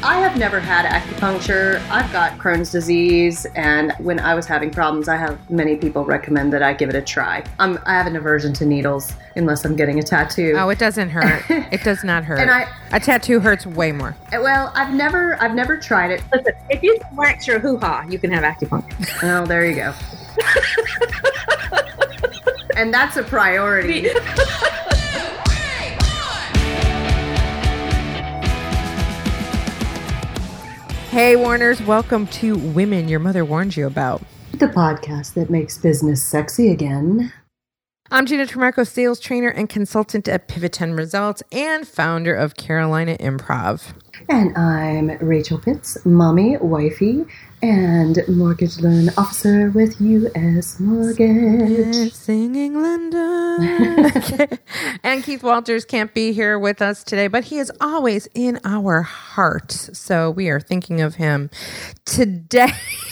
I have never had acupuncture. I've got Crohn's disease, and when I was having problems, I have many people recommend that I give it a try. I have an aversion to needles unless I'm getting a tattoo. Oh, it doesn't hurt. It does not hurt. And a tattoo hurts way more. Well, I've never tried it. Listen, if you can wax your hoo-ha, you can have acupuncture. Oh, there you go. And that's a priority. Hey, Warners, welcome to Women Your Mother Warned You About. The podcast that makes business sexy again. I'm Gina Tremarco, sales trainer and consultant at Pivot 10 Results and founder of Carolina Improv. And I'm Rachel Pitts, mommy, wifey, and mortgage loan officer with U.S. Mortgage. Singing Linda. And Keith Walters can't be here with us today, but he is always in our hearts. So we are thinking of him today.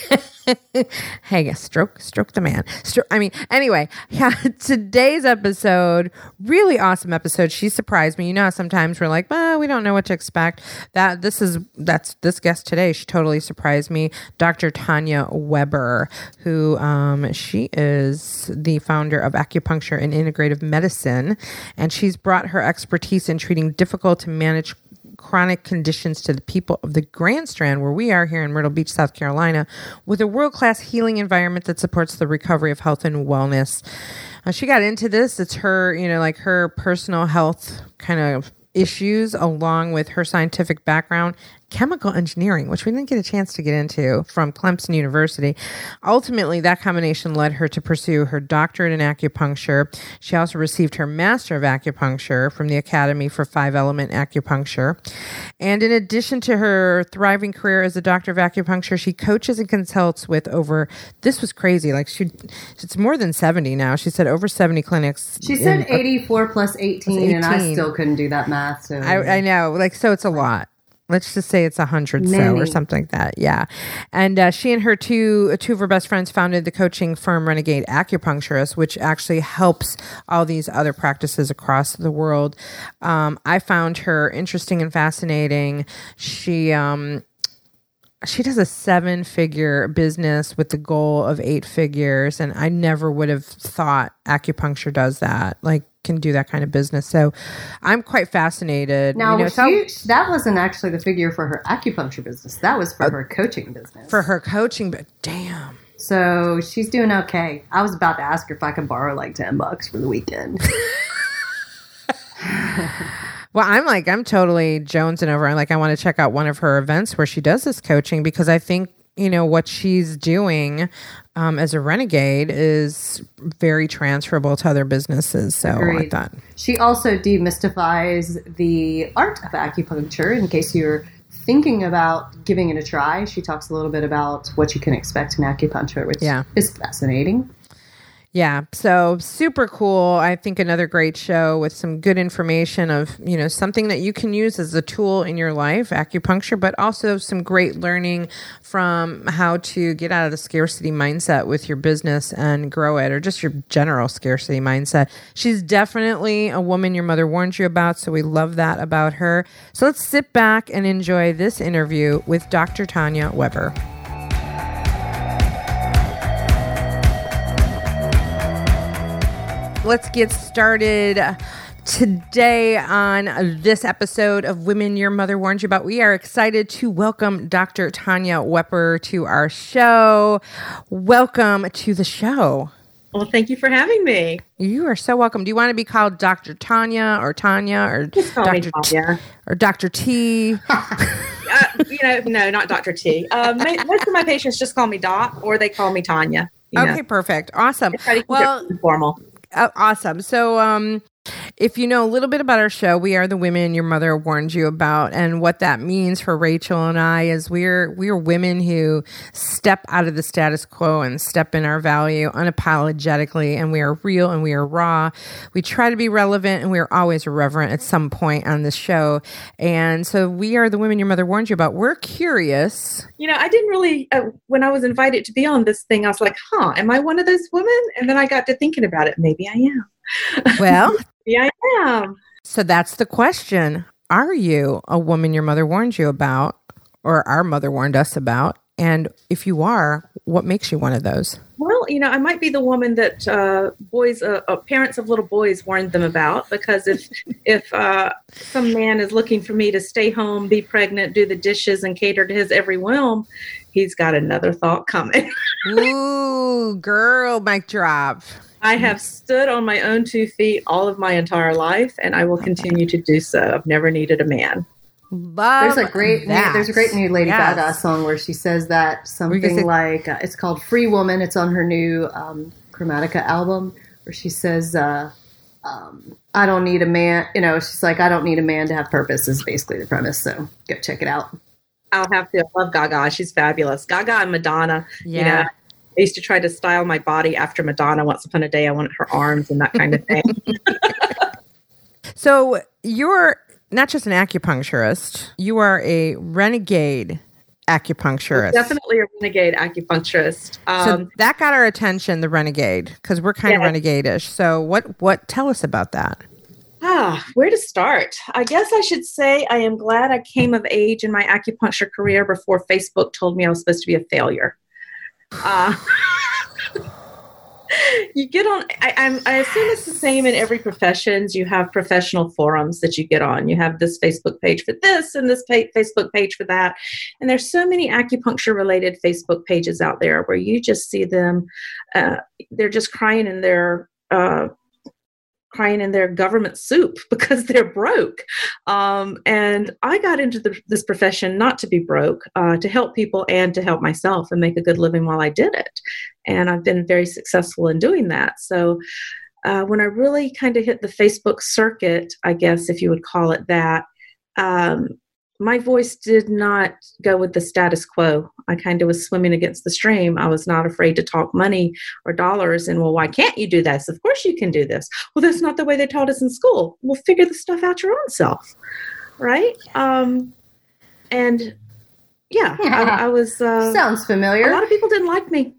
Hey, stroke the man. Anyway, yeah, today's episode, really awesome episode. She surprised me. You know how sometimes we're like, well, we don't know what to expect. That's this guest today. She totally surprised me. Dr. Tanya Weber, who she is the founder of Acupuncture and Integrative Medicine, and she's brought her expertise in treating difficult to manage chronic conditions to the people of the Grand Strand, where we are here in Myrtle Beach, South Carolina, with a world-class healing environment that supports the recovery of health and wellness. She got into this. It's her, her personal health kind of issues, along with her scientific background, chemical engineering, which we didn't get a chance to get into, from Clemson University. Ultimately, that combination led her to pursue her doctorate in acupuncture. She also received her Master of Acupuncture from the Academy for Five Element Acupuncture. And in addition to her thriving career as a doctor of acupuncture, she coaches and consults with this was crazy, it's more than 70 now. She said over 70 clinics. She said 84 plus 18, and I still couldn't do that math. So I know, so it's a lot. Let's just say it's 100 or something like that. Yeah. And she and her two of her best friends founded the coaching firm Renegade Acupuncturist, which actually helps all these other practices across the world. I found her interesting and fascinating. She does a 7-figure business with the goal of 8 figures. And I never would have thought acupuncture does that. Can do that kind of business. So I'm quite fascinated. Now, that wasn't actually the figure for her acupuncture business. That was for her coaching business. For her coaching, but damn. So she's doing okay. I was about to ask her if I could borrow $10 for the weekend. Well, I'm totally jonesing over. I want to check out one of her events where she does this coaching, because I think, what she's doing as a renegade is very transferable to other businesses. So I like that. She also demystifies the art of acupuncture. In case you're thinking about giving it a try, she talks a little bit about what you can expect in acupuncture, which is fascinating. Yeah. So super cool. I think another great show with some good information of, something that you can use as a tool in your life, acupuncture, but also some great learning from how to get out of the scarcity mindset with your business and grow it, or just your general scarcity mindset. She's definitely a woman your mother warned you about. So we love that about her. So let's sit back and enjoy this interview with Dr. Tanya Weber. Let's get started today on this episode of Women Your Mother Warned You About. We are excited to welcome Dr. Tanya Weber to our show. Welcome to the show. Well, thank you for having me. You are so welcome. Do you want to be called Dr. Tanya or just call Dr. me Tanya. Or Dr. T? No, not Dr. T. Most of my patients just call me Doc, or they call me Tanya. Okay, perfect. Awesome. Well, informal. Awesome. So, if you know a little bit about our show, we are the women your mother warned you about. And what that means for Rachel and I is we're women who step out of the status quo and step in our value unapologetically. And we are real and we are raw. We try to be relevant, and we are always irreverent at some point on this show. And so we are the women your mother warned you about. We're curious. I didn't really, when I was invited to be on this thing, I was like, am I one of those women? And then I got to thinking about it. Maybe I am. Well, yeah, I am. So that's the question. Are you a woman your mother warned you about? or our mother warned us about? And if you are, what makes you one of those? Well, I might be the woman that parents of little boys warned them about, because if some man is looking for me to stay home, be pregnant, do the dishes, and cater to his every whim, he's got another thought coming. Ooh, girl, mic drop. I have stood on my own 2 feet all of my entire life, and I will continue to do so. I've never needed a man. There's a great new Lady Gaga song where she says that something like it's called "Free Woman." It's on her new Chromatica album, where she says, "I don't need a man." She's like, "I don't need a man to have purpose." Is basically the premise. So go check it out. I'll have to. I love Gaga. She's fabulous. Gaga and Madonna. Yeah. I used to try to style my body after Madonna. Once upon a day, I wanted her arms and that kind of thing. So you're not just an acupuncturist, you are a renegade acupuncturist. Definitely a renegade acupuncturist. So that got our attention, the renegade, because we're kind of renegade-ish. So what? Tell us about that. Where to start? I guess I should say I am glad I came of age in my acupuncture career before Facebook told me I was supposed to be a failure. You get on, I assume it's the same in every profession. You have professional forums that you get on. You have this Facebook page for this and this Facebook page for that. And there's so many acupuncture related Facebook pages out there where you just see them, they're just crying in their government soup because they're broke. And I got into this profession not to be broke, to help people and to help myself and make a good living while I did it. And I've been very successful in doing that. So when I really kind of hit the Facebook circuit, I guess if you would call it that, my voice did not go with the status quo. I kind of was swimming against the stream. I was not afraid to talk money or dollars. And, well, why can't you do this? Of course you can do this. Well, that's not the way they taught us in school. Well, figure the stuff out your own self. Right? I was... Sounds familiar. A lot of people didn't like me.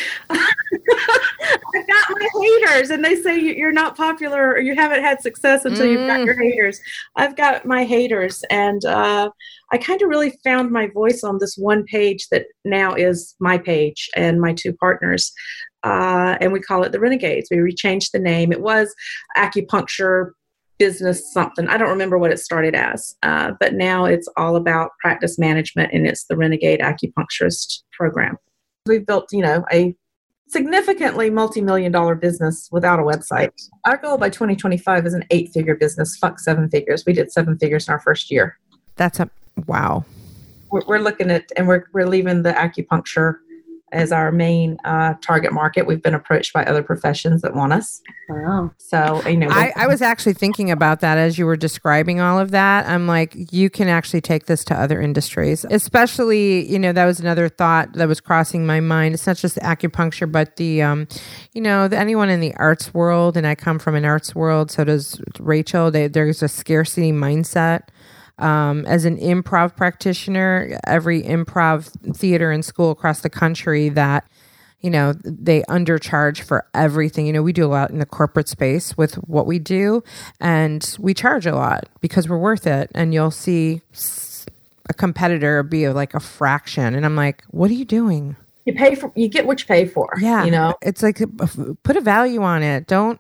I've got my haters, and they say you're not popular or you haven't had success until you've got your haters. I've got my haters, and I kind of really found my voice on this one page that now is my page and my two partners, and we call it the Renegades. We rechanged the name. It was Acupuncture Business something. I don't remember what it started as, but now it's all about practice management, and it's the Renegade Acupuncturist Program. We've built, a significantly multi-million-dollar business without a website. Our goal by 2025 is an 8-figure business. Fuck 7 figures. We did 7 figures in our first year. That's wow. We're looking at, and we're leaving the acupuncture as our main target market. We've been approached by other professions that want us. Wow. So, I was actually thinking about that as you were describing all of that. I'm like, you can actually take this to other industries, especially, that was another thought that was crossing my mind. It's not just the acupuncture, but the, anyone in the arts world, and I come from an arts world, so does Rachel. There's a scarcity mindset. As an improv practitioner, every improv theater and school across the country that, they undercharge for everything. We do a lot in the corporate space with what we do, and we charge a lot because we're worth it. And you'll see a competitor be like a fraction. And I'm like, what are you doing? You get what you pay for. Yeah. It's like, put a value on it. Can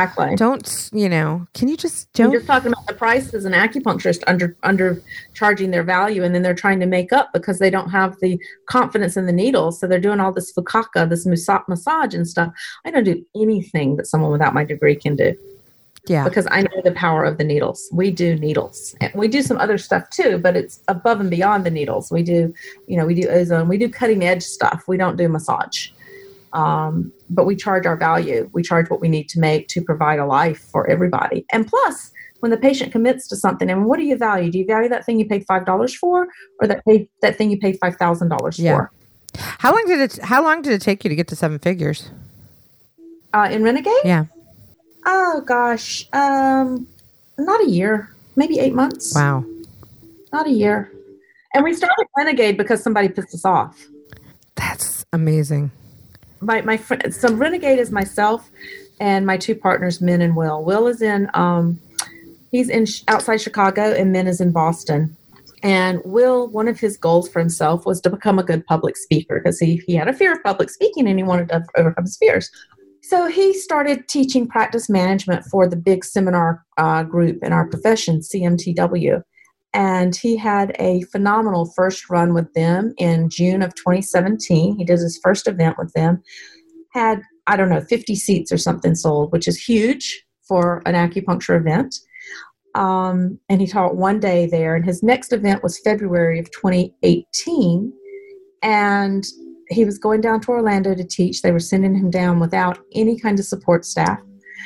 you just don't. You're talking about the price as an acupuncturist under charging their value, and then they're trying to make up because they don't have the confidence in the needles. So they're doing all this fukaka, this massage and stuff. I don't do anything that someone without my degree can do. Yeah. Because I know the power of the needles. We do needles. And we do some other stuff too, but it's above and beyond the needles. We do, we do ozone. We do cutting edge stuff. We don't do massage. But we charge our value. We charge what we need to make to provide a life for everybody. And plus, when the patient commits to something, and what do you value? Do you value that thing you paid $5 for, or that thing you paid $5,000 for? How long did it take you to get to 7 figures? In Renegade? Yeah. Oh gosh, not a year, maybe 8 months. Wow. Not a year. And we started Renegade because somebody pissed us off. That's amazing. My friend, so Renegade is myself and my two partners, Min and Will. Will is in, he's in outside Chicago, and Min is in Boston. And Will, one of his goals for himself was to become a good public speaker because he had a fear of public speaking and he wanted to overcome his fears. So he started teaching practice management for the big seminar group in our profession, CMTW. And he had a phenomenal first run with them in June of 2017. He did his first event with them. Had, 50 seats or something sold, which is huge for an acupuncture event. And he taught one day there. And his next event was February of 2018. And he was going down to Orlando to teach. They were sending him down without any kind of support staff.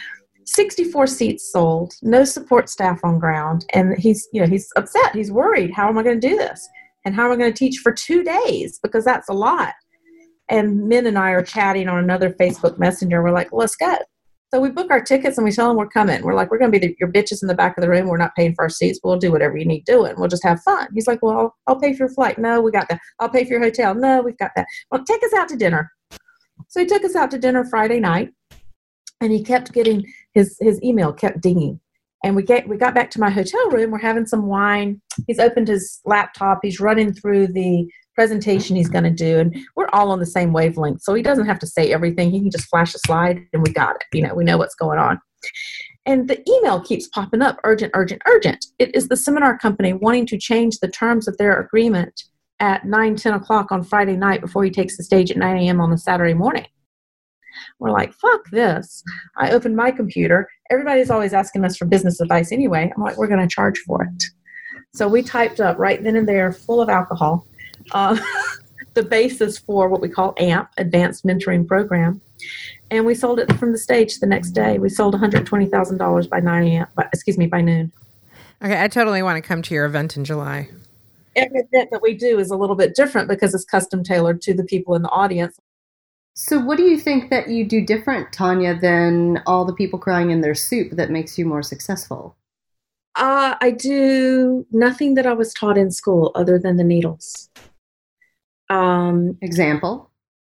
64 seats sold, no support staff on ground. And he's upset. He's worried. How am I going to do this? And how am I going to teach for 2 days? Because that's a lot. And Min and I are chatting on another Facebook Messenger. We're like, let's go. So we book our tickets and we tell them we're coming. We're like, we're going to be your bitches in the back of the room. We're not paying for our seats. We'll do whatever you need doing. We'll just have fun. He's like, well, I'll pay for your flight. No, we got that. I'll pay for your hotel. No, we've got that. Well, take us out to dinner. So he took us out to dinner Friday night, and he kept getting his email kept dinging. And we got back to my hotel room. We're having some wine. He's opened his laptop. He's running through the presentation he's going to do, and we're all on the same wavelength, so he doesn't have to say everything. He can just flash a slide and we got it. We know what's going on. And the email keeps popping up, urgent, urgent, urgent. It is the seminar company wanting to change the terms of their agreement at 9-10 o'clock on Friday night before he takes the stage at 9 a.m. on the Saturday morning. We're like, fuck this. I opened my computer. Everybody's always asking us for business advice anyway. I'm like, we're going to charge for it. So we typed up right then and there, full of alcohol, the basis for what we call AMP, Advanced Mentoring Program. And we sold it from the stage the next day. We sold $120,000 by noon. Okay, I totally want to come to your event in July. Every event that we do is a little bit different because it's custom tailored to the people in the audience. So what do you think that you do different, Tanya, than all the people crying in their soup that makes you more successful? I do nothing that I was taught in school other than the needles. Example?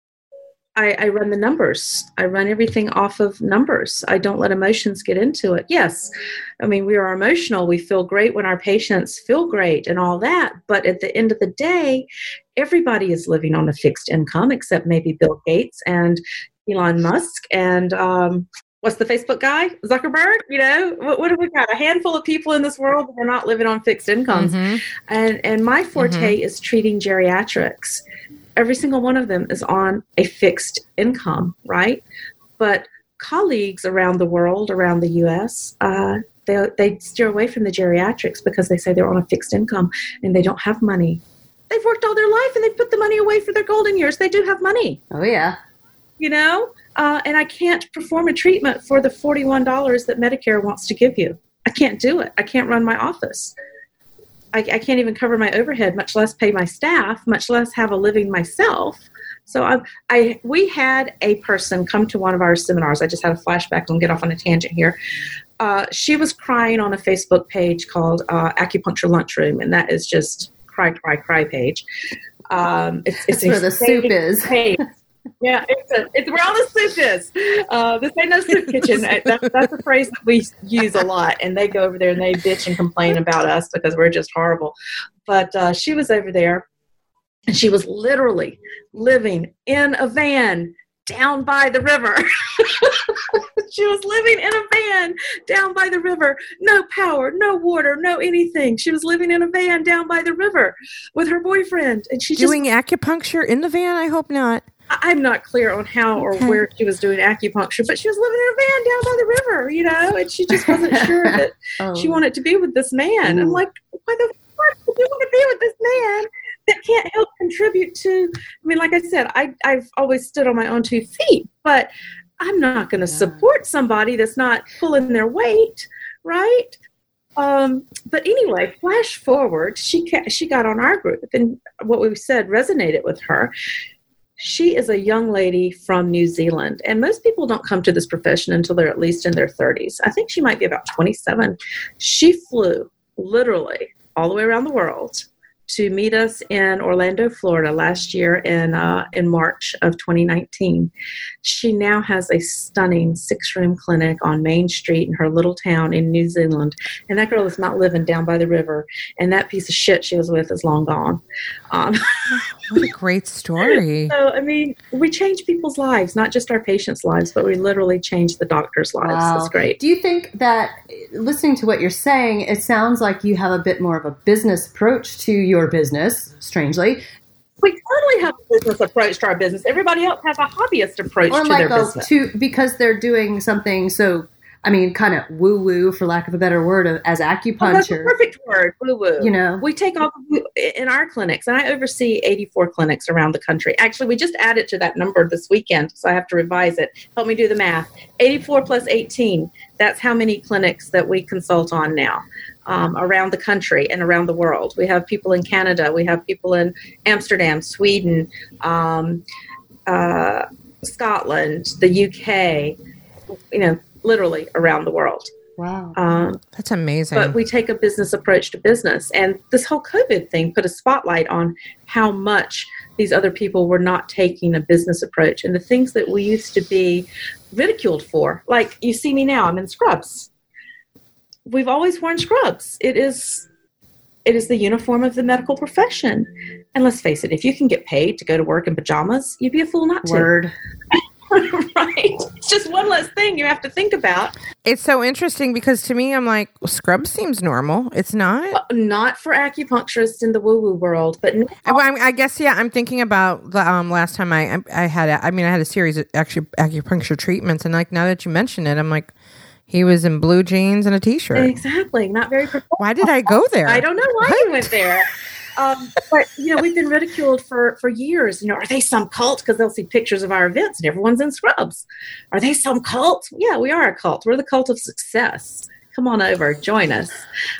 I run the numbers. I run everything off of numbers. I don't let emotions get into it. Yes, I mean, we are emotional. We feel great when our patients feel great and all that. But at the end of the day, everybody is living on a fixed income except maybe Bill Gates and Elon Musk and what's the Facebook guy? Zuckerberg? What have we got? A handful of people in this world that are not living on fixed incomes. Mm-hmm. And my forte is treating geriatrics. Every single one of them is on a fixed income, right? But colleagues around the world, around the U.S., they steer away from the geriatrics because they say they're on a fixed income and they don't have money. They've worked all their life and they've put the money away for their golden years. They do have money. Oh, yeah. And I can't perform a treatment for the $41 that Medicare wants to give you. I can't do it. I can't run my office. I can't even cover my overhead, much less pay my staff, much less have a living myself. So we had a person come to one of our seminars. I just had a flashback. I'll get off on a tangent here. She was crying on a Facebook page called Acupuncture Lunchroom, and that is just cry page. It's where the soup is. Page. Yeah, it's where all the soup is. This ain't no soup kitchen. That's a phrase that we use a lot, and they go over there and they bitch and complain about us because we're just horrible. But she was over there, and she was literally living in a van down by the river. She was living in a van down by the river. No power, no water, no anything. She was living in a van down by the river with her boyfriend. And she doing acupuncture in the van? I hope not. I'm not clear on how or where she was doing acupuncture, but she was living in a van down by the river, and she just wasn't sure that she wanted to be with this man. I'm like, why the fuck would you want to be with this man that can't help contribute to, like I said, I've always stood on my own 2 feet, but I'm not going to support somebody that's not pulling their weight, right? But anyway, flash forward, she got on our group, and what we said resonated with her. She is a young lady from New Zealand, and most people don't come to this profession until they're at least in their 30s. I think she might be about 27. She flew literally all the way around the world to meet us in Orlando, Florida last year in March of 2019. She now has a stunning 6-room clinic on Main Street in her little town in New Zealand. And that girl is not living down by the river. And that piece of shit she was with is long gone. What a great story. So, I mean, we change people's lives, not just our patients' lives, but we literally change the doctors' lives. Wow. That's great. Do you think that, listening to what you're saying, it sounds like you have a bit more of a business approach to your business, strangely? We totally have a business approach to our business. Everybody else has a hobbyist approach to their business. Because they're doing something so, I mean, kind of woo-woo, for lack of a better word, as acupuncture. Oh, that's a perfect word, woo-woo. You know, we take off in our clinics, and I oversee 84 clinics around the country. Actually, we just added to that number this weekend, so I have to revise it. Help me do the math. 84 plus 18, that's how many clinics that we consult on now. Around the country and around the world. We have people in Canada. We have people in Amsterdam, Sweden, Scotland, the UK, literally around the world. Wow. That's amazing. But we take a business approach to business. And this whole COVID thing put a spotlight on how much these other people were not taking a business approach. And the things that we used to be ridiculed for, like you see me now, I'm in scrubs. We've always worn scrubs. It is the uniform of the medical profession. And let's face it, if you can get paid to go to work in pajamas, you'd be a fool not to. Word. Right. It's just one less thing you have to think about. It's so interesting because to me, I'm like, well, scrubs seems normal. It's not. Not for acupuncturists in the woo-woo world, but no. I guess, yeah, I'm thinking about the last time I had a series of actually acupuncture treatments. And like, now that you mention it, I'm like, he was in blue jeans and a t-shirt. Exactly. Not very professional. Why did I go there? I don't know why you went there. But, we've been ridiculed for years. Are they some cult? Because they'll see pictures of our events and everyone's in scrubs. Are they some cult? Yeah, we are a cult. We're the cult of success. Come on over. Join us.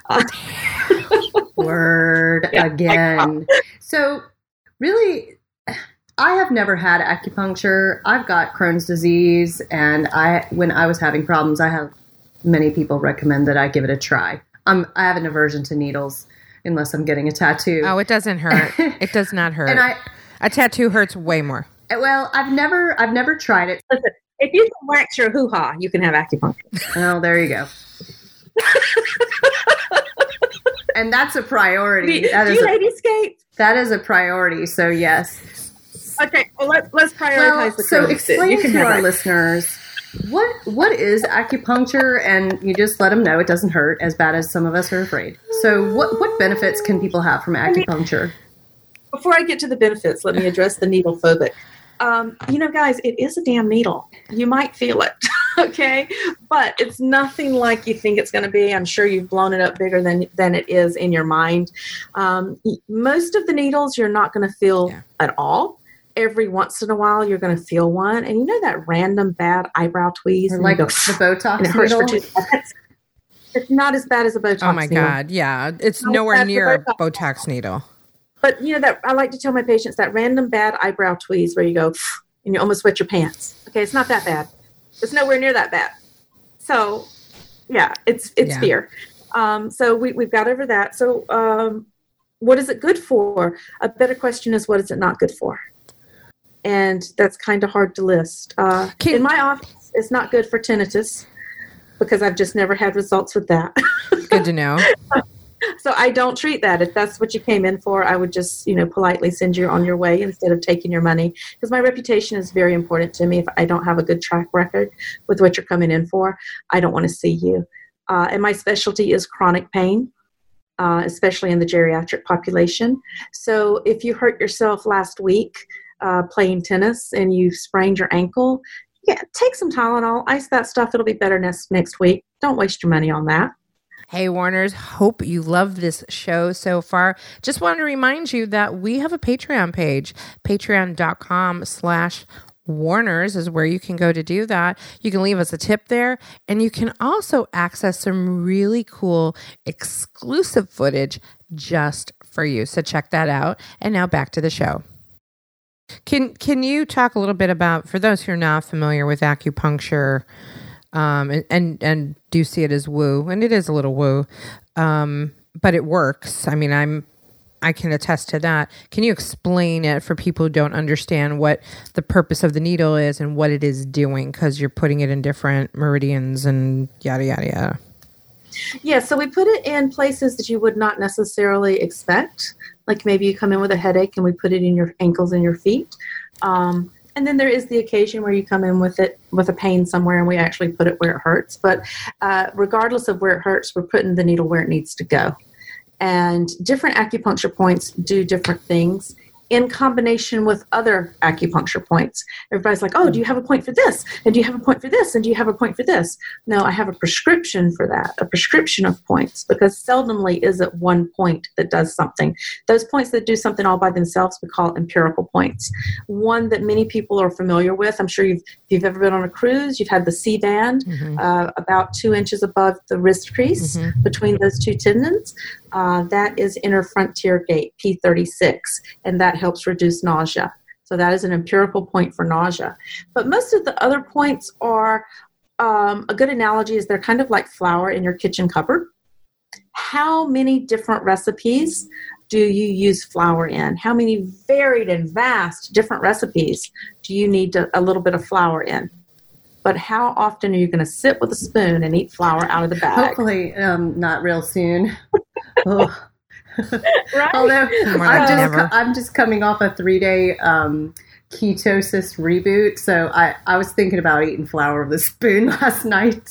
Word again. So really, I have never had acupuncture. I've got Crohn's disease, and when I was having problems, I have many people recommend that I give it a try. I have an aversion to needles unless I'm getting a tattoo. Oh, it doesn't hurt. It does not hurt. And a tattoo hurts way more. Well, I've never tried it. Listen, if you can wax your hoo-ha, you can have acupuncture. Oh, there you go. And that's a priority. Do you ladyscape? That is a priority. So yes. Okay, well let's prioritize the so explain to our listeners what is acupuncture, and you just let them know it doesn't hurt as bad as some of us are afraid. So what benefits can people have from acupuncture? Before I get to the benefits, let me address the needle phobic. Guys, it is a damn needle. You might feel it, okay? But it's nothing like you think it's going to be. I'm sure you've blown it up bigger than it is in your mind. Most of the needles you're not going to feel at all. Every once in a while, you're going to feel one. And that random bad eyebrow tweeze? Or like the Botox it hurts needle? For 2 seconds. It's not as bad as a Botox needle. Oh, my God. Yeah. It's nowhere near a Botox needle. But, that I like to tell my patients that random bad eyebrow tweeze where you go and you almost wet your pants. Okay, it's not that bad. It's nowhere near that bad. So, yeah, it's fear. So we've got over that. So what is it good for? A better question is, what is it not good for? And that's kind of hard to list. In my office, it's not good for tinnitus because I've just never had results with that. Good to know. So I don't treat that. If that's what you came in for, I would just, politely send you on your way instead of taking your money, because my reputation is very important to me. If I don't have a good track record with what you're coming in for, I don't want to see you. And my specialty is chronic pain, especially in the geriatric population. So if you hurt yourself last week playing tennis and you sprained your ankle, take some Tylenol, ice that stuff. It'll be better next week. Don't waste your money on that. Hey, Warners, hope you love this show so far. Just wanted to remind you that we have a Patreon page. Patreon.com/Warners is where you can go to do that. You can leave us a tip there, and you can also access some really cool exclusive footage just for you. So check that out. And now back to the show. Can you talk a little bit about, for those who are not familiar with acupuncture, and do see it as woo, and it is a little woo, but it works. I mean, I can attest to that. Can you explain it for people who don't understand what the purpose of the needle is and what it is doing? Because you're putting it in different meridians and yada, yada, yada. Yeah, so we put it in places that you would not necessarily expect. Like maybe you come in with a headache and we put it in your ankles and your feet. And then there is the occasion where you come in with a pain somewhere and we actually put it where it hurts. But regardless of where it hurts, we're putting the needle where it needs to go. And different acupuncture points do different things in combination with other acupuncture points. Everybody's like, oh, do you have a point for this? And do you have a point for this? And do you have a point for this? No, I have a prescription for that, a prescription of points, because seldomly is it one point that does something. Those points that do something all by themselves, we call empirical points. One that many people are familiar with, I'm sure if you've ever been on a cruise, you've had the C-band, about 2 inches above the wrist crease between those two tendons. That is inner frontier gate, P36, and that helps reduce nausea. So that is an empirical point for nausea. But most of the other points are, a good analogy is they're kind of like flour in your kitchen cupboard. How many different recipes do you use flour in? How many varied and vast different recipes do you need a little bit of flour in? But how often are you going to sit with a spoon and eat flour out of the bag? Hopefully not real soon. Oh. Right? Although I'm just coming off a 3-day ketosis reboot, so I was thinking about eating flour with a spoon last night.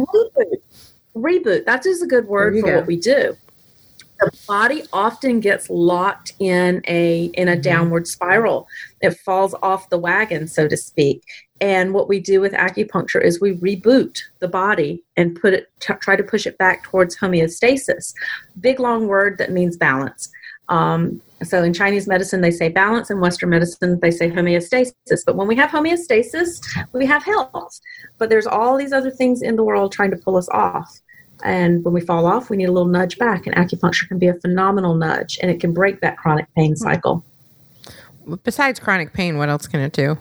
Reboot. That is a good word for what we do. The body often gets locked in a downward spiral. It falls off the wagon, so to speak. And what we do with acupuncture is we reboot the body and try to push it back towards homeostasis. Big, long word that means balance. So in Chinese medicine, they say balance. In Western medicine, they say homeostasis. But when we have homeostasis, we have health. But there's all these other things in the world trying to pull us off. And when we fall off, we need a little nudge back. And acupuncture can be a phenomenal nudge, and it can break that chronic pain cycle. Besides chronic pain, what else can it do?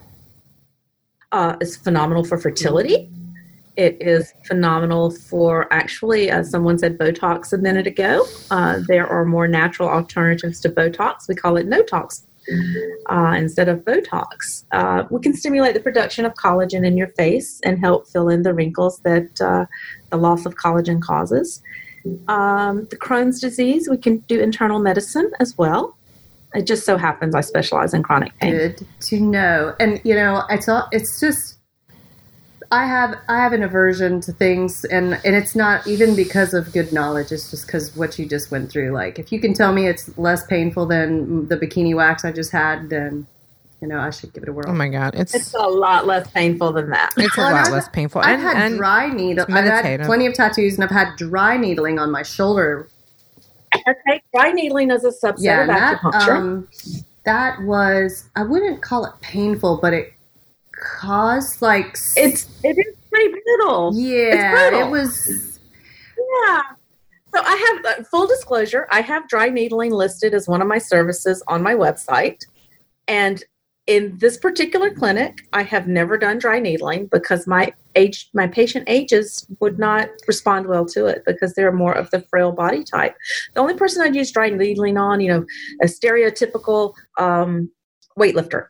It's phenomenal for fertility. It is phenomenal for, actually, as someone said Botox a minute ago, there are more natural alternatives to Botox. We call it no-tox instead of Botox. We can stimulate the production of collagen in your face and help fill in the wrinkles that the loss of collagen causes. The Crohn's disease, we can do internal medicine as well. It just so happens I specialize in chronic pain. Good to know. And, it's just, I have an aversion to things, and it's not even because of good knowledge. It's just because what you just went through. Like, if you can tell me it's less painful than the bikini wax I just had, then, I should give it a whirl. Oh, my God. It's a lot less painful than that. It's a lot less painful. I've had dry needling. I've had plenty of tattoos, and I've had dry needling on my shoulder. Okay, dry needling is a subset of acupuncture. That was, I wouldn't call it painful, but it caused it is pretty brutal. Yeah, it's brutal. It was. Yeah. So I have, full disclosure, I have dry needling listed as one of my services on my website. And in this particular clinic, I have never done dry needling because my patient ages would not respond well to it because they're more of the frail body type. The only person I'd use dry needling on, a stereotypical weightlifter.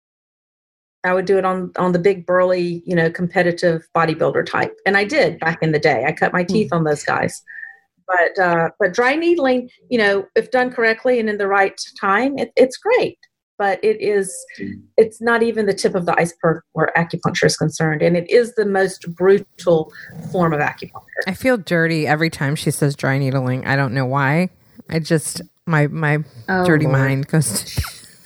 I would do it on the big burly, competitive bodybuilder type. And I did back in the day. I cut my teeth on those guys. But dry needling, if done correctly and in the right time, it's great. But it's not even the tip of the iceberg where acupuncture is concerned. And it is the most brutal form of acupuncture. I feel dirty every time she says dry needling. I don't know why. I just, my dirty mind goes to...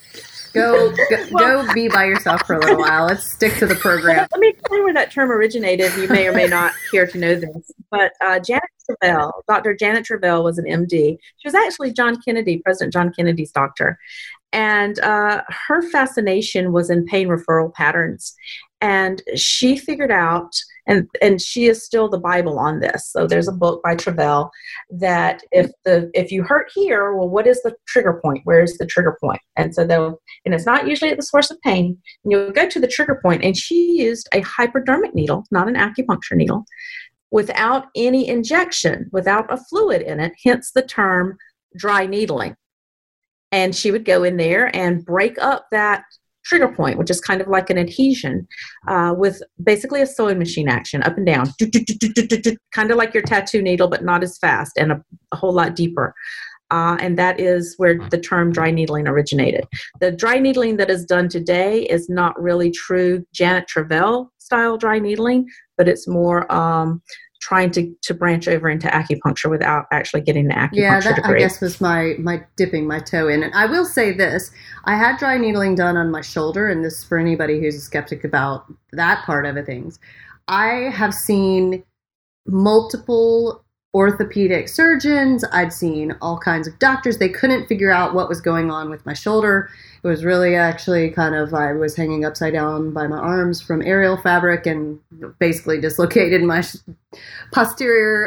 Go be by yourself for a little while. Let's stick to the program. Let me tell you where that term originated. You may or may not care to know this. But Dr. Janet Travell was an MD. She was actually President John Kennedy's doctor. And her fascination was in pain referral patterns. And she figured out, and she is still the Bible on this. So there's a book by Travell that if you hurt here, well, what is the trigger point? Where is the trigger point? And so it's not usually at the source of pain. And you'll go to the trigger point. And she used a hypodermic needle, not an acupuncture needle, without any injection, without a fluid in it, hence the term dry needling. And she would go in there and break up that trigger point, which is kind of like an adhesion, with basically a sewing machine action, up and down, kind of like your tattoo needle, but not as fast and a whole lot deeper. And that is where the term dry needling originated. The dry needling that is done today is not really true Janet Travell style dry needling, but it's more trying to branch over into acupuncture without actually getting the acupuncture degree. I guess was my dipping my toe in. And I will say this, I had dry needling done on my shoulder, and this for anybody who's a skeptic about that part of things. I have seen multiple orthopedic surgeons. I'd seen all kinds of doctors. They couldn't figure out what was going on with my shoulder. It was really actually kind of, I was hanging upside down by my arms from aerial fabric and basically dislocated my posterior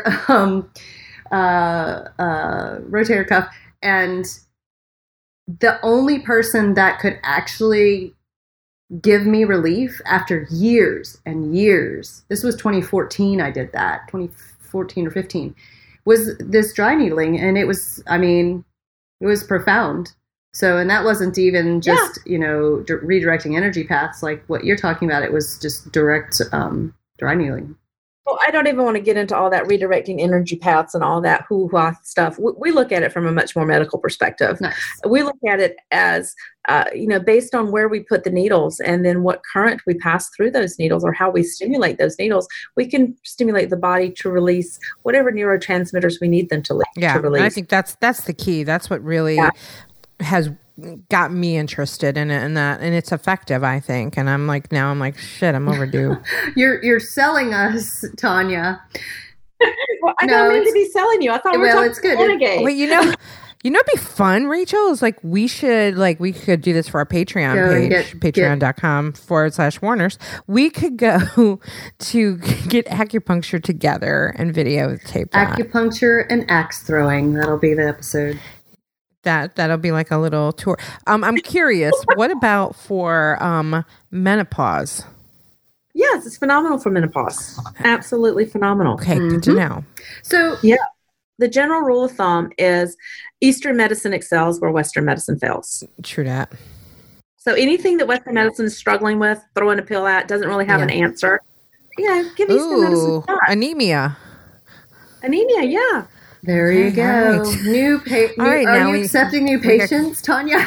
rotator cuff. And the only person that could actually give me relief after years and years, this was 2014 I did that, 2014 or 15, was this dry needling. And it was, it was profound. So, and that wasn't even just, redirecting energy paths like what you're talking about. It was just direct dry needling. Well, I don't even want to get into all that redirecting energy paths and all that hoo-ha stuff. We look at it from a much more medical perspective. Nice. We look at it as, based on where we put the needles and then what current we pass through those needles or how we stimulate those needles, we can stimulate the body to release whatever neurotransmitters we need them to release. Yeah, I think that's the key. That's what really has got me interested in it, and it's effective, I think. And I'm like, shit, I'm overdue. You're selling us, Tanya. Well, I don't mean to be selling you. I thought we were talking about Renegade. Wait, it'd be fun, Rachel, is like we could do this for our Patreon page, patreon.com/Warners. We could go to get acupuncture together and videotape that. Acupuncture and axe throwing. That'll be the episode. That'll be like a little tour. I'm curious, what about for menopause? Yes, it's phenomenal for menopause. Absolutely phenomenal. Okay, good to know. So, the general rule of thumb is Eastern medicine excels where Western medicine fails. True that. So anything that Western medicine is struggling with, throwing a pill at, doesn't really have an answer. Give Eastern medicine a shot. Anemia, yeah. There you go. Right. Are you accepting new patients, Tanya?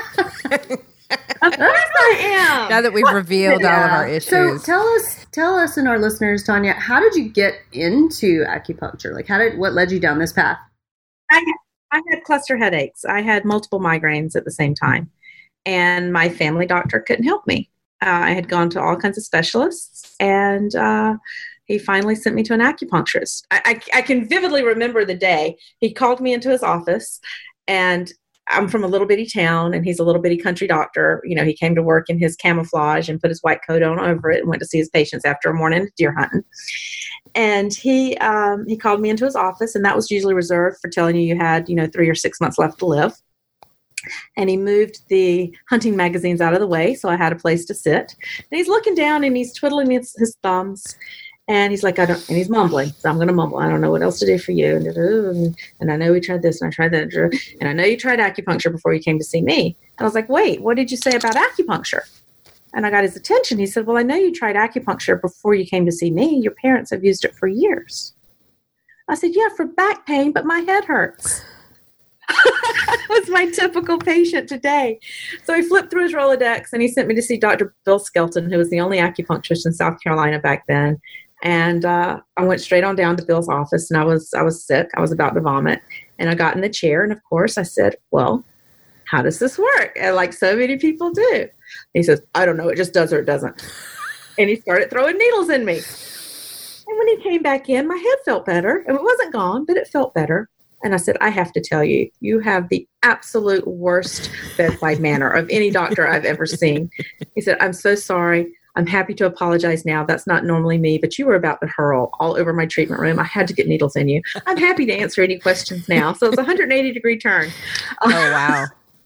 Of course I am. Now that we've revealed all of our issues. So tell us and our listeners, Tanya, how did you get into acupuncture? Like what led you down this path? I had cluster headaches. I had multiple migraines at the same time. And my family doctor couldn't help me. I had gone to all kinds of specialists, and he finally sent me to an acupuncturist. I can vividly remember the day. He called me into his office, and I'm from a little bitty town, and he's a little bitty country doctor. He came to work in his camouflage and put his white coat on over it and went to see his patients after a morning deer hunting. And he called me into his office, and that was usually reserved for telling you had 3 or 6 months left to live. And he moved the hunting magazines out of the way, so I had a place to sit. And he's looking down, and he's twiddling his thumbs. And he's like, and he's mumbling. So I'm going to mumble. I don't know what else to do for you. And I know we tried this and I tried that. And I know you tried acupuncture before you came to see me. And I was like, wait, what did you say about acupuncture? And I got his attention. He said, well, I know you tried acupuncture before you came to see me. Your parents have used it for years. I said, yeah, for back pain, but my head hurts. That was my typical patient today. So he flipped through his Rolodex and he sent me to see Dr. Bill Skelton, who was the only acupuncturist in South Carolina back then. And I went straight on down to Bill's office, and I was sick. I was about to vomit. And I got in the chair, and of course I said, well, how does this work? And like so many people do. And he says, I don't know. It just does or it doesn't. And he started throwing needles in me. And when he came back in, my head felt better. And it wasn't gone, but it felt better. And I said, I have to tell you, you have the absolute worst bedside manner of any doctor I've ever seen. He said, I'm so sorry. I'm happy to apologize now. That's not normally me, but you were about to hurl all over my treatment room. I had to get needles in you. I'm happy to answer any questions now. So it's a 180-degree turn. Oh, wow.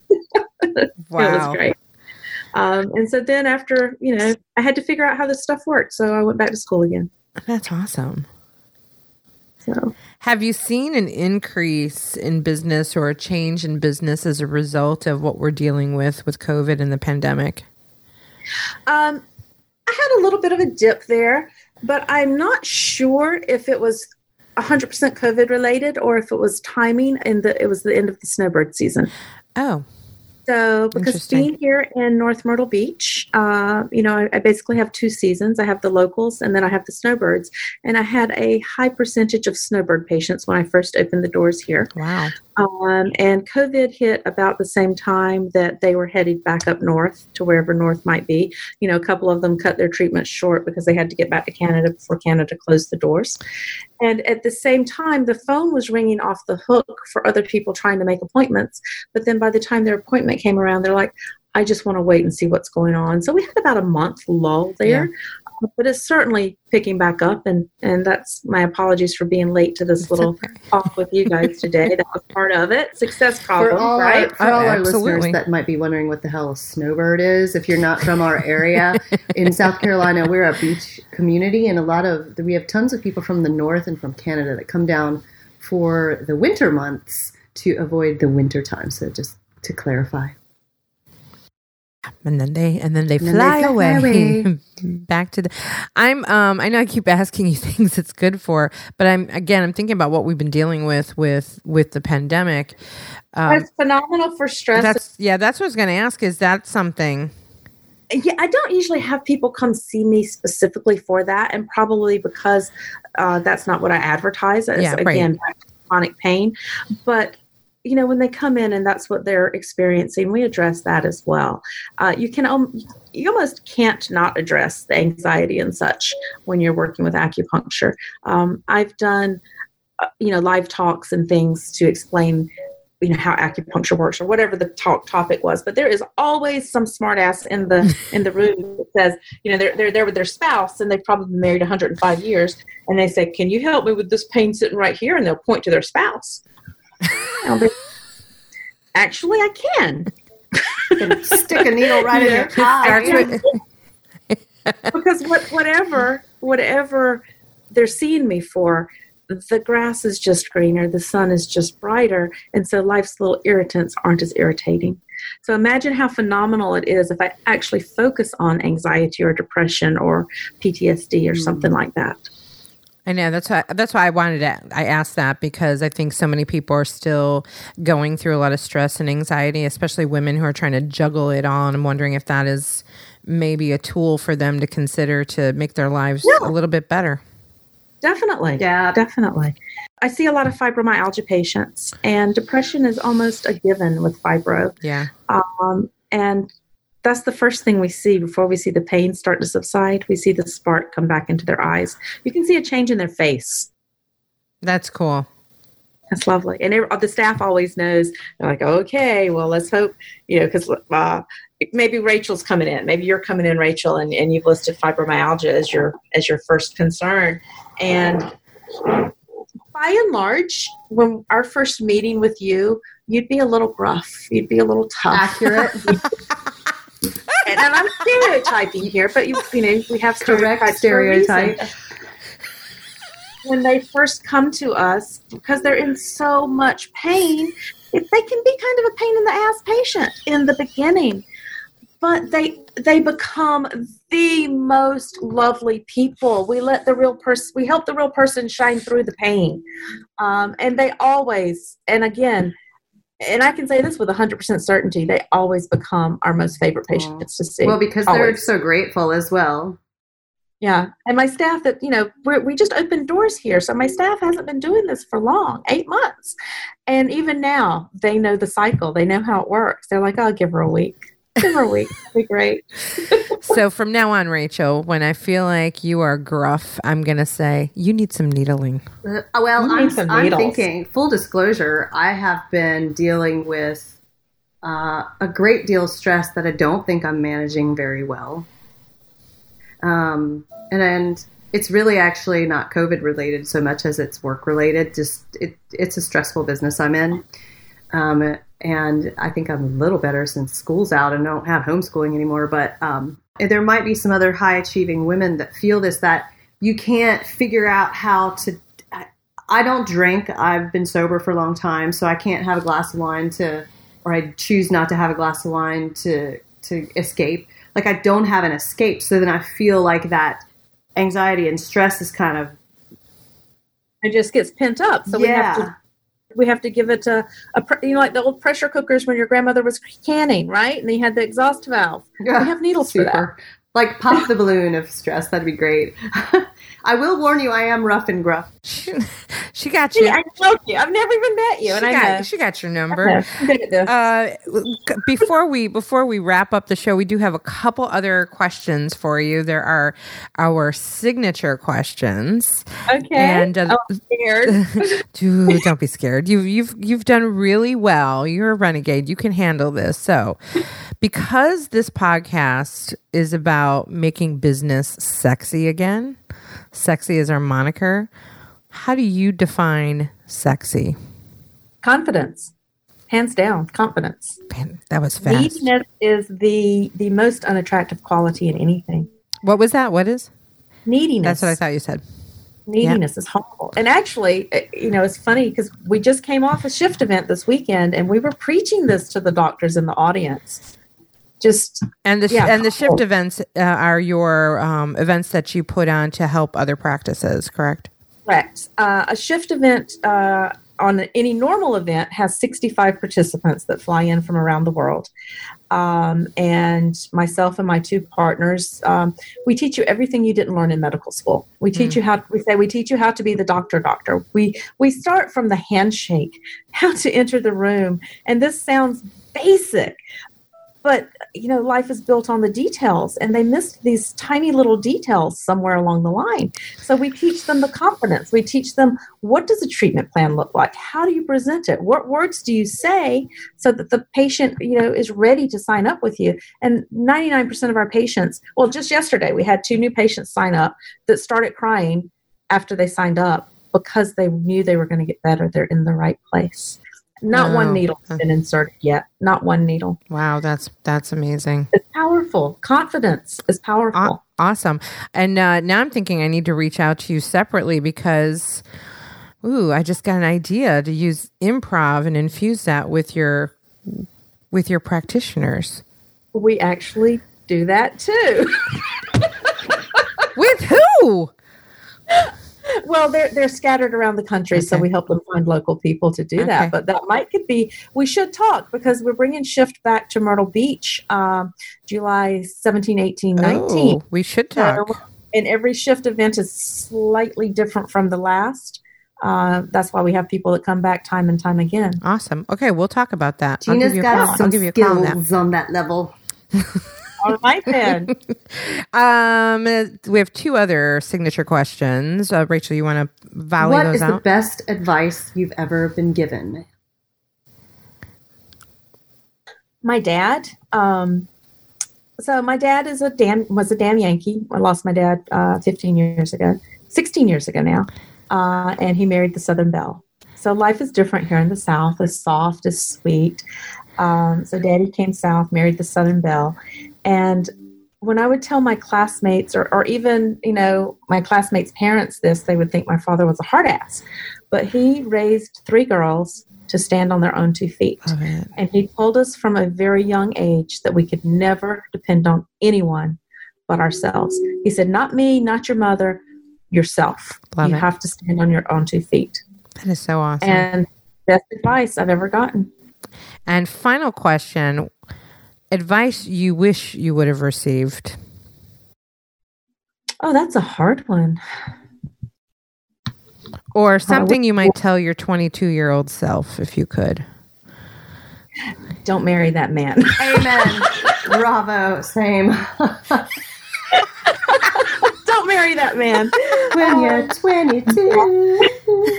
Wow. It was great. And so then after, I had to figure out how this stuff worked. So I went back to school again. That's awesome. So, have you seen an increase in business or a change in business as a result of what we're dealing with COVID and the pandemic? I had a little bit of a dip there, but I'm not sure if it was 100% COVID related or if it was timing it was the end of the snowbird season. Oh. So, because being here in North Myrtle Beach, I basically have two seasons. I have the locals and then I have the snowbirds. And I had a high percentage of snowbird patients when I first opened the doors here. Wow. And COVID hit about the same time that they were headed back up north to wherever north might be. A couple of them cut their treatment short because they had to get back to Canada before Canada closed the doors. And at the same time, the phone was ringing off the hook for other people trying to make appointments. But then by the time their appointment came around, they're like, I just want to wait and see what's going on. So we had about a month lull there. Yeah. But it's certainly picking back up, and that's my apologies for being late to this little talk with you guys today. That was part of it. Success problem, right? For all our listeners that might be wondering what the hell a snowbird is, if you're not from our area, in South Carolina, we're a beach community, and we have tons of people from the north and from Canada that come down for the winter months to avoid the winter time. So just to clarify. And then they fly away. Back to I know I keep asking you things it's good for, but I'm thinking about what we've been dealing with the pandemic. It's phenomenal for stress. That's what I was going to ask. Is that something? Yeah, I don't usually have people come see me specifically for that, and probably because that's not what I advertise as. Again, chronic pain, but when they come in and that's what they're experiencing, we address that as well. You almost can't not address the anxiety and such when you're working with acupuncture. I've done, live talks and things to explain, how acupuncture works or whatever the topic was. But there is always some smartass in the room that says, they're there with their spouse and they've probably been married 105 years, and they say, "Can you help me with this pain sitting right here?" And they'll point to their spouse. Actually, I can. Stick a needle right in their eye. Because whatever they're seeing me for, the grass is just greener, the sun is just brighter, and so life's little irritants aren't as irritating. So imagine how phenomenal it is if I actually focus on anxiety or depression or PTSD or something like that. I know that's why I asked that, because I think so many people are still going through a lot of stress and anxiety, especially women who are trying to juggle it all. And I'm wondering if that is maybe a tool for them to consider to make their lives a little bit better. Definitely. Yeah, definitely. I see a lot of fibromyalgia patients, and depression is almost a given with fibro. Yeah. And that's the first thing we see before we see the pain start to subside. We see the spark come back into their eyes. You can see a change in their face. That's cool. That's lovely. And the staff always knows. They're like, okay, well, let's hope, because maybe Rachel's coming in. Maybe you're coming in, Rachel, and you've listed fibromyalgia as your first concern. And by and large, when our first meeting with you, you'd be a little gruff. You'd be a little tough. Accurate. And I'm stereotyping here, but we have stereotype. When they first come to us, because they're in so much pain, they can be kind of a pain in the ass patient in the beginning, but they become the most lovely people. We help the real person shine through the pain, and they always, and again. And I can say this with 100% certainty, they always become our most favorite patients to see. Well, because they're so grateful as well. Yeah. And my staff we just opened doors here. So my staff hasn't been doing this for long, 8 months. And even now they know the cycle. They know how it works. They're like, I'll give her a week. Give her a week. It'll be great. So from now on, Rachel, when I feel like you are gruff, I'm going to say, you need some needling. I'm thinking, full disclosure, I have been dealing with a great deal of stress that I don't think I'm managing very well. And it's really actually not COVID related so much as it's work related. Just it's a stressful business I'm in. And I think I'm a little better since school's out and I don't have homeschooling anymore. But there might be some other high achieving women that feel that you can't figure out how to. I don't drink. I've been sober for a long time, so I can't have a glass of wine or I choose not to have a glass of wine to escape. Like I don't have an escape. So then I feel like that anxiety and stress is kind of, it just gets pent up. So we have to give it like the old pressure cookers when your grandmother was canning, right? And they had the exhaust valve. Yeah, we have needles for that. Like pop the balloon of stress. That'd be great. I will warn you, I am rough and gruff. She got you. I know you. I've never even met you. She got your number. Before we wrap up the show, we do have a couple other questions for you. There are our signature questions. Okay. And I'm scared. Dude, don't be scared. You've done really well. You're a renegade. You can handle this. So, because this podcast is about making business sexy again. Sexy is our moniker. How do you define sexy? Confidence. Hands down, confidence. Man, that was fast. Neediness is the most unattractive quality in anything. What was that? What is? Neediness. That's what I thought you said. Neediness is horrible. And actually, it's funny because we just came off a shift event this weekend and we were preaching this to the doctors in the audience. The shift events are your events that you put on to help other practices, correct? Correct. A shift event on any normal event has 65 participants that fly in from around the world. And myself and my two partners, we teach you everything you didn't learn in medical school. We teach you we teach you how to be the doctor. We start from the handshake, how to enter the room. And this sounds basic, but, life is built on the details, and they missed these tiny little details somewhere along the line. So we teach them the confidence. We teach them, what does a treatment plan look like? How do you present it? What words do you say so that the patient, is ready to sign up with you? And 99% of our patients, well, just yesterday, we had 2 new patients sign up that started crying after they signed up because they knew they were going to get better. They're in the right place. Not one needle has been inserted yet. Not one needle. Wow, that's amazing. It's powerful. Confidence is powerful. Awesome. And now I'm thinking I need to reach out to you separately because, I just got an idea to use improv and infuse that with your practitioners. We actually do that too. With who? Well, they're scattered around the country, so we help them find local people to do that. But that could be, we should talk because we're bringing Shift back to Myrtle Beach, July 17, 18, 19. We should talk. And every Shift event is slightly different from the last. That's why we have people that come back time and time again. Awesome. Okay, we'll talk about that. Gina's got some skills on that level. All right, then. We have 2 other signature questions. Rachel, you want to volley those out? What is the best advice you've ever been given? My dad. So my dad was a damn Yankee. I lost my dad 16 years ago now. And he married the Southern Belle. So life is different here in the South. It's soft, it's sweet. So Daddy came south, married the Southern Belle. And when I would tell my classmates or even, my classmates' parents this, they would think my father was a hard ass. But he raised 3 girls to stand on their own 2 feet. And he told us from a very young age that we could never depend on anyone but ourselves. He said, not me, not your mother, yourself. You have to stand on your own 2 feet. That is so awesome. And best advice I've ever gotten. And final question, advice you wish you would have received? Oh, that's a hard one. Or something you might tell your 22-year-old self, if you could. Don't marry that man. Amen. Bravo. Same. Don't marry that man. When you're 22.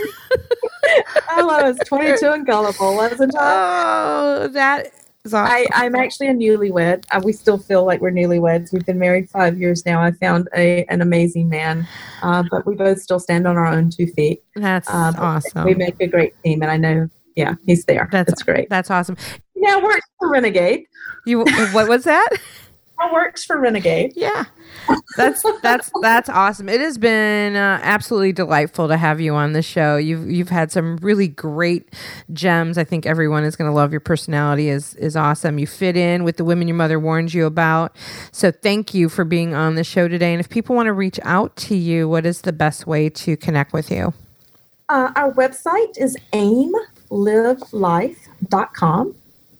I was 22 and gullible, wasn't I? Oh, that is awesome. I'm actually a newlywed. We still feel like we're newlyweds. We've been married 5 years now. I found an amazing man, but we both still stand on our own 2 feet. That's awesome. We make a great team, and I know, he's there. That's great. That's awesome. Now we're a renegade. What was that? That works for Renegade. Yeah. That's awesome. It has been absolutely delightful to have you on the show. You've had some really great gems. I think everyone is going to love your personality. is awesome. You fit in with the women your mother warned you about. So thank you for being on the show today. And if people want to reach out to you, what is the best way to connect with you? Our website is aimlivelife.com.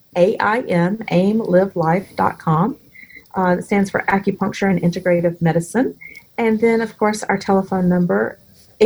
aimlivelife.com. It stands for Acupuncture and Integrative Medicine. And then, of course, our telephone number,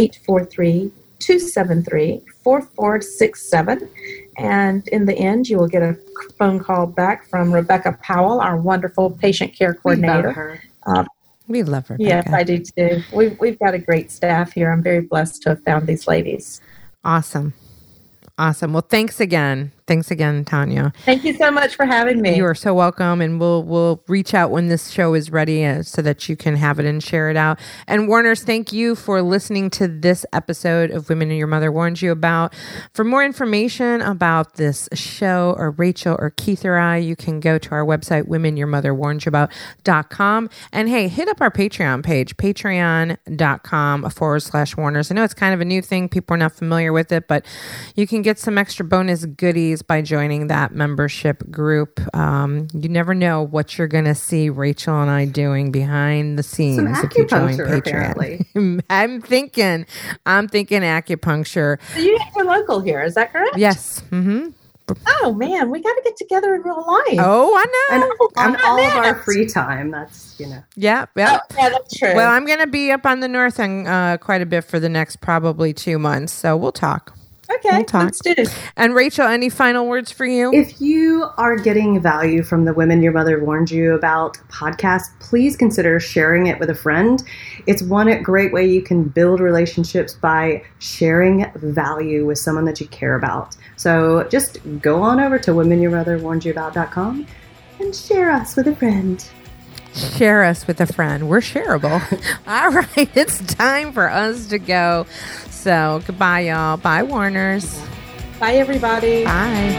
843-273-4467. And in the end, you will get a phone call back from Rebecca Powell, our wonderful patient care coordinator. We love her. Yes, I do too. We've got a great staff here. I'm very blessed to have found these ladies. Awesome. Well, thanks again. Thanks again, Tanya. Thank you so much for having me. You are so welcome, and we'll reach out when this show is ready so that you can have it and share it out. And Warners, thank you for listening to this episode of Women Your Mother Warned You About. For more information about this show, or Rachel or Keith or I, you can go to our website, womenyourmotherwarnedyouabout.com. And hey, hit up our Patreon page, patreon.com/Warners. I know it's kind of a new thing. People are not familiar with it, but you can get some extra bonus goodies by joining that membership group. You never know what you're going to see Rachel and I doing behind the scenes if you join Patreon. I'm thinking acupuncture. So you're local here, is that correct? Yes. Mm-hmm. Oh man, we got to get together in real life. Oh, I know. And on all of our free time, that's, Yeah. Oh, yeah, that's true. Well, I'm going to be up on the north end quite a bit for the next probably 2 months, so we'll talk. Okay, let's do it. And Rachel, any final words for you? If you are getting value from the Women Your Mother Warned You About podcast, please consider sharing it with a friend. It's one great way you can build relationships by sharing value with someone that you care about. So just go on over to womenyourmotherwarnedyouabout.com and share us with a friend. Share us with a friend. We're shareable. All right, it's time for us to go. So goodbye, y'all. Bye, Warners. Bye, everybody. Bye.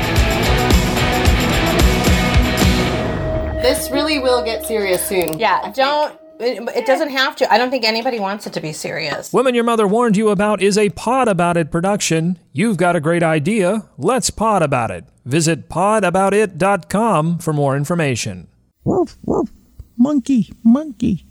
This really will get serious soon. Yeah, it doesn't have to. I don't think anybody wants it to be serious. Women Your Mother Warned You About is a Pod About It production. You've got a great idea. Let's pod about it. Visit podaboutit.com for more information. Woof, woof. Monkey, monkey.